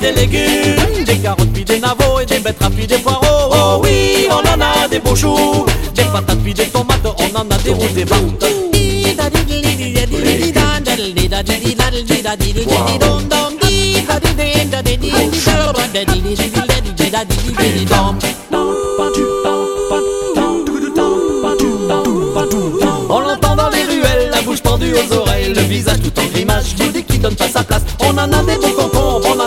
des légumes, des carottes puis des navots et des betteraves puis des poireaux. Oh oui, on en a des beaux choux, des patates puis des tomates, on en a des roux, des barres.